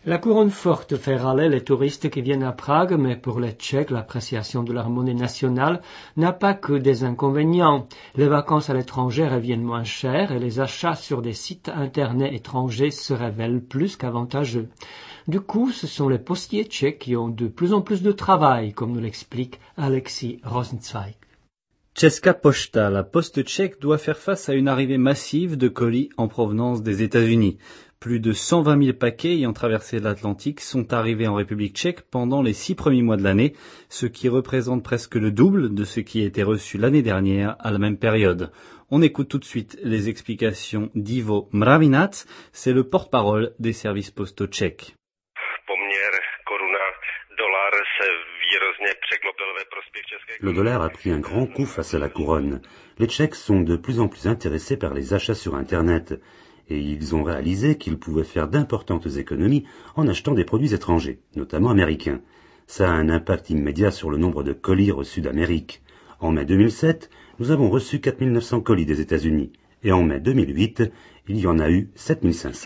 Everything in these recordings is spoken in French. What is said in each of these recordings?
La couronne forte fait râler les touristes qui viennent à Prague, mais pour les Tchèques, l'appréciation de leur monnaie nationale n'a pas que des inconvénients. Les vacances à l'étranger reviennent moins chères et les achats sur des sites internet étrangers se révèlent plus qu'avantageux. Du coup, ce sont les postiers tchèques qui ont de plus en plus de travail, comme nous l'explique Alexis Rosenzweig. Česká pošta, la poste tchèque, doit faire face à une arrivée massive de colis en provenance des États-Unis. Plus de 120 000 paquets ayant traversé l'Atlantique sont arrivés en République tchèque pendant les 6 premiers mois de l'année, ce qui représente presque le double de ce qui a été reçu l'année dernière à la même période. On écoute tout de suite les explications d'Ivo Mravinac, c'est le porte-parole des services postaux tchèques. Le dollar a pris un grand coup face à la couronne. Les Tchèques sont de plus en plus intéressés par les achats sur Internet. Et ils ont réalisé qu'ils pouvaient faire d'importantes économies en achetant des produits étrangers, notamment américains. Ça a un impact immédiat sur le nombre de colis reçus d'Amérique. En mai 2007, nous avons reçu 4 900 colis des États-Unis. Et en mai 2008, il y en a eu 7 500.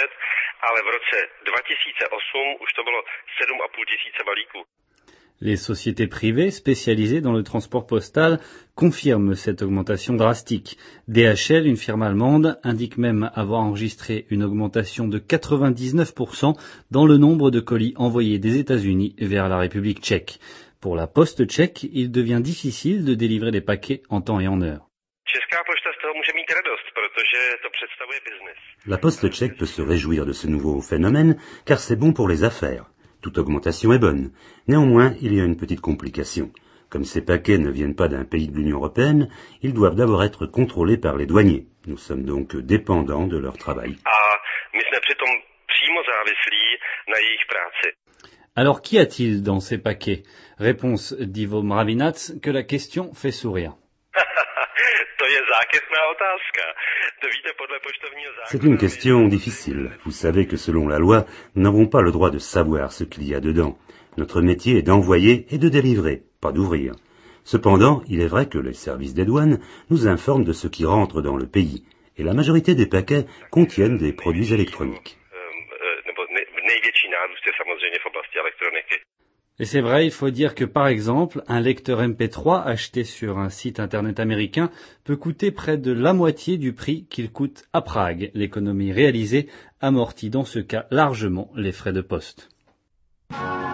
Les sociétés privées spécialisées dans le transport postal confirment cette augmentation drastique. DHL, une firme allemande, indique même avoir enregistré une augmentation de 99% dans le nombre de colis envoyés des États-Unis vers la République tchèque. Pour la poste tchèque, il devient difficile de délivrer les paquets en temps et en heure. La poste tchèque peut se réjouir de ce nouveau phénomène car c'est bon pour les affaires. Toute augmentation est bonne. Néanmoins, il y a une petite complication. Comme ces paquets ne viennent pas d'un pays de l'Union européenne, ils doivent d'abord être contrôlés par les douaniers. Nous sommes donc dépendants de leur travail. Alors qu'y a-t-il dans ces paquets? Réponse d'Ivo Mravinac que la question fait sourire. C'est une question difficile. Vous savez que selon la loi, nous n'avons pas le droit de savoir ce qu'il y a dedans. Notre métier est d'envoyer et de délivrer, pas d'ouvrir. Cependant, il est vrai que les services des douanes nous informent de ce qui rentre dans le pays, et la majorité des paquets contiennent des produits électroniques. Et c'est vrai, il faut dire que par exemple, un lecteur MP3 acheté sur un site internet américain peut coûter près de la moitié du prix qu'il coûte à Prague. L'économie réalisée amortit dans ce cas largement les frais de poste.